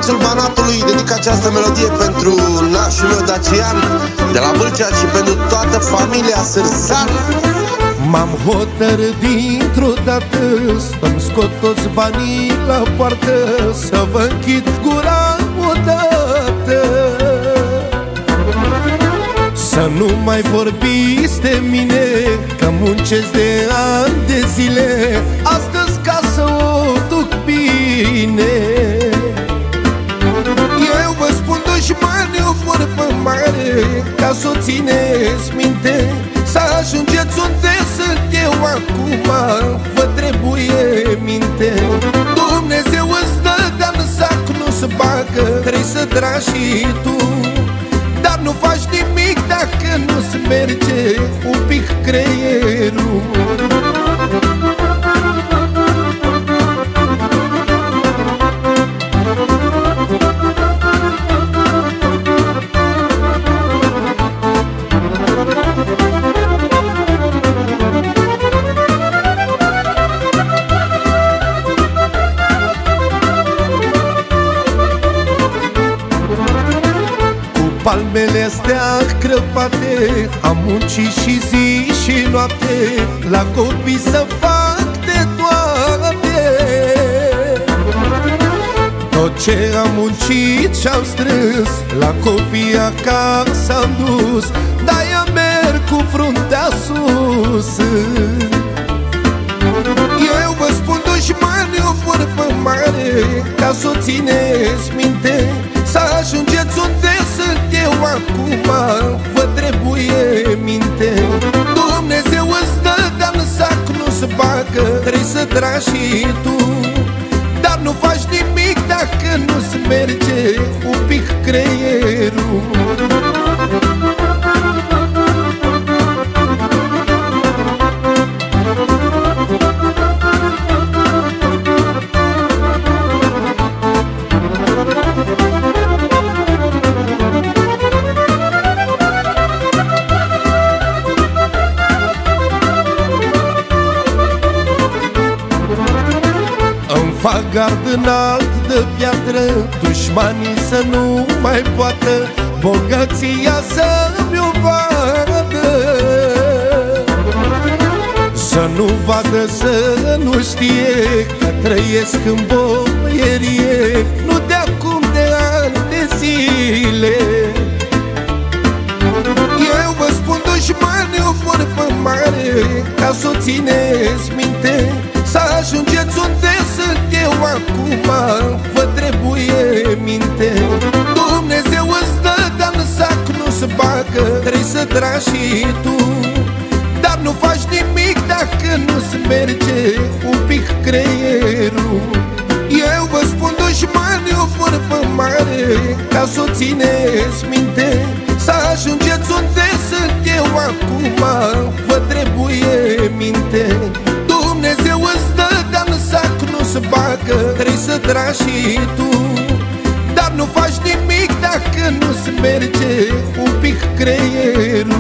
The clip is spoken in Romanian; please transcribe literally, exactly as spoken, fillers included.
orașul Banatului dedic această melodie pentru nașul meu Dacian de la Vâlcea și pentru toată familia Sârsan. M-am hotărât dintr-o dată să-mi scot toți banii la poartă, să vă închid gura odată, să nu mai vorbiți de mine, că muncesc de ani de zile astăzi ca să o duc bine. Eu vă spun dușmani o vorbă mare, ca să o țineți minte, să ajungeți unde sunt eu acum, vă trebuie minte. Dumnezeu îți dă, dar în sac nu-ți bagă, trebuie să tragi și tu, dar nu faci nimic dacă nu-ți merge un pic creierul. Palmele astea crăpate, am muncit și zi și noapte, la copii să fac de toate. Tot ce am muncit și-am strâns, la copii acasă am dus, de-aia merg cu fruntea sus. Eu vă spun dușmani o vorbă mare, ca să o țineți minte, să ajungeți unde sunt eu acum, vă trebuie minte. Dumnezeu îți dă, dar în sac nu-ți bagă, trebuie să tragi și tu, dar nu faci nimic dacă nu-ți merge un pic creierul. Fac gard înalt de piatră, dușmanii să nu mai poată bogăția să-mi o vadă. Să nu vadă, să nu știe că trăiesc în boierie, nu de acum, de ani de zile. Eu vă spun dușmani o vorbă mare, ca să o țineți minte, să ajungeți unde sunt eu acum, vă trebuie minte. Dumnezeu îți dă, dar în sac nu-ți bagă, trebuie să tragi și tu, dar nu faci nimic dacă nu-ți merge un pic creierul. Eu vă spun dușmani o vorbă mare, ca să o țineți minte, să ajungeți unde sunt eu acum, vă trebuie minte. Dumnezeu îți dă, dar în sac nu-ți bagă, trebuie să tragi și tu, dar nu faci nimic dacă nu-ți merge un pic creierul.